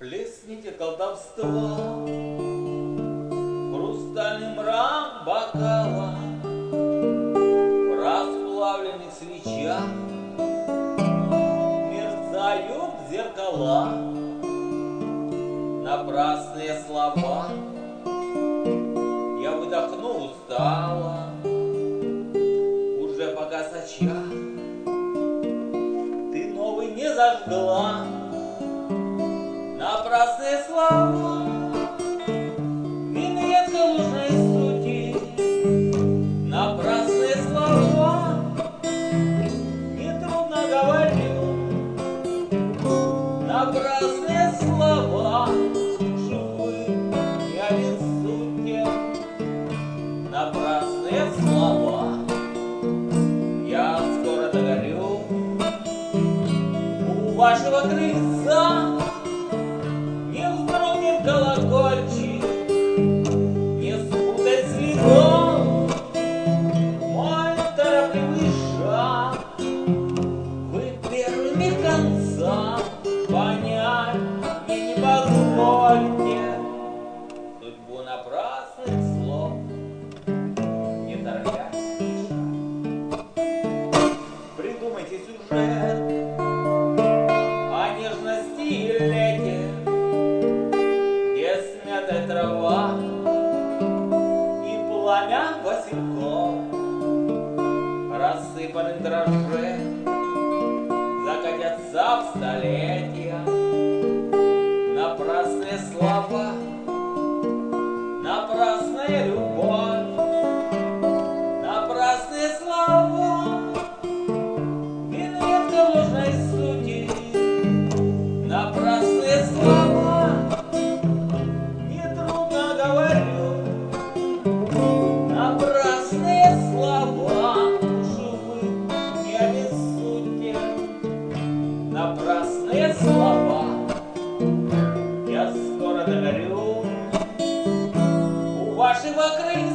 Плесните колдовства, хрустальный мрак бокала, в расплавленных свечах мерцают зеркала. Напрасные слова я выдохнул устало, уже погас очаг, ты новый не зажгла. Напрасные слова, виньетка ложной сути. Напрасные слова, нетрудно говорю. Напрасные слова, живы, не обессудьте. Напрасные слова, я скоро догорю. У вашего крыльца колокольчик, не спутай следов мой торопливый шаг. Вы первыми конца понять мне не позвольте. Судьбу напрасных слов не торопясь решать. Придумайте сюжет о нежности и лете, смятая трава и пламя васильков, рассыпаны дрожжи, закатятся в столетия. Напрасные слова, напрасная любовь, напрасные слова, виньетка ложной сути. Напрасные слова, напрасные слова, живы, не обессудьте. Напрасные слова, я скоро догорю. У вашего крыльца